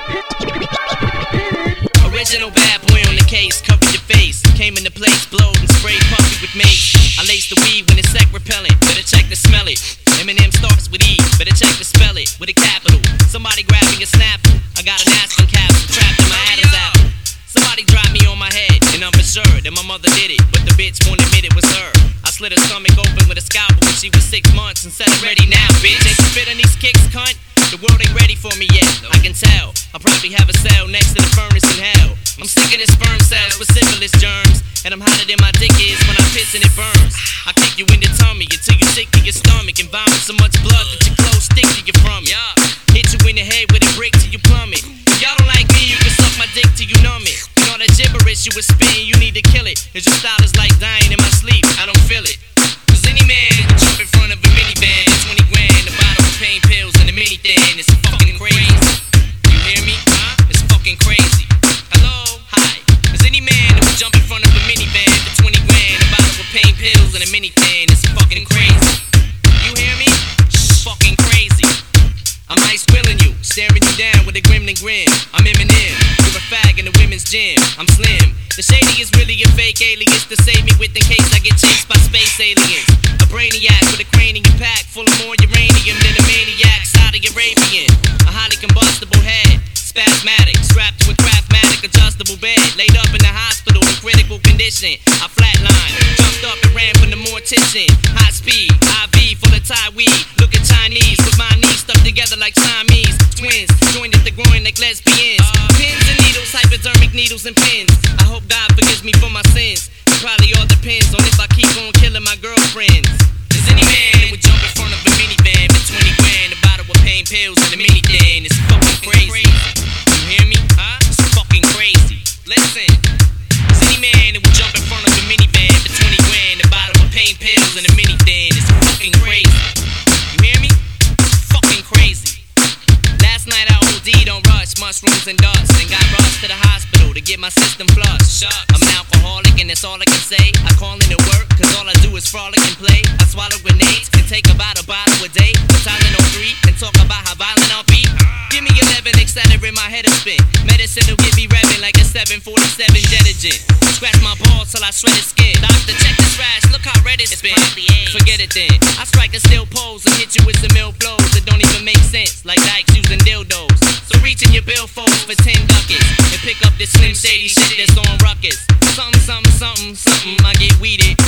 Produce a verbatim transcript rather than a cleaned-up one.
Original bad boy on the case, covered your face. Came into place, blowed and sprayed puffy with mace. I laced the weed when it's sec repellent. Better check to smell it. Eminem starts with E, better check to spell it with a capital. Somebody grabbing a snapple. I got an aspirin capsule trapped in my Adam's apple. Somebody dropped me on my head, and I'm for sure that my mother did it, but the bitch won't admit it was her. I slit her stomach open with a scalpel when she was six months and said, I'm ready now, bitch. Ain't you fit on these kicks, cunt? The world ain't ready for me yet, I can tell. I'll probably have a cell next to the furnace in hell. I'm sick of this sperm cells with syphilis germs, and I'm hotter than my dick is when I piss and it burns. I kick you in the tummy until you're sick to your stomach and vomit so much blood that your clothes stick to your from it. Hit you in the head with a brick till you plummet. If y'all don't like me, you can suck my dick till you numb it. And all that gibberish you was spitting, you need to kill it. Cause your style is like dying in my sleep, I don't feel it. Cause any man can jump in front of a minivan, twenty grand, a bottle of pain pills and a mini thing. It's fucking crazy. You hear me? Huh? It's fucking crazy. Hello? Hi. Cause any man that would jump in front of a minivan for twenty grand, a bottle of pain pills and a mini thing. It's fucking crazy. You hear me? It's fucking crazy. I'm ice grilling you, staring you down with a gremlin grin. I'm Eminem, you're a fag in the women's gym. I'm slim. The shady is really a fake alias to save me with in case I get chased by space aliens. A brainiac with a cranium pack full of more uranium than a maniac Saudi Arabian. A highly combustible head, spasmatic, strapped to a craftmatic adjustable bed. Laid up in the hospital in critical condition. I flatlined, jumped up and ran from the mortician. High speed, I V full of Thai weed. Looking Chinese with my knees stuck together like Siamese twins, joined at the groin like lesbians. Pins and needles, hypodermic needles and pins. I hope God forgives me for my sins. It probably all depends on if I keep on killing my girlfriends. Cause any man that would jump in front of a minivan for twenty grand, a bottle of pain pills and a mini thing. It's fucking crazy. You hear me? Huh? It's fucking crazy. Listen. Cause any man that would jump in front of a minivan for twenty grand, a bottle of pain pills and a mini thing. It's fucking crazy. You hear me? It's fucking crazy. Last night I O D'd on rush, mushrooms and dust, and got rushed to the hospital to get my system flushed. I'm an alcoholic and that's all I can say. I call in to work cause all I do is frolic and play. I swallow grenades, can take about a bottle a day. But Tylenol three, and talk about how violent I'll be. Give me eleven, accelerate my head a spin. Medicine will get me revving like a seven forty-seven Jetagen. Scratch my balls till I shred his skin. Doctor, check this rash, look how red it's been. Forget it then, I strike a still pose and hit you with some ill blows that don't even make sense, like dykes using dildos. So reach in your billfold for ten ducats and pick up this slim shady shit that's on ruckus. Something, something, something, something, I get weeded.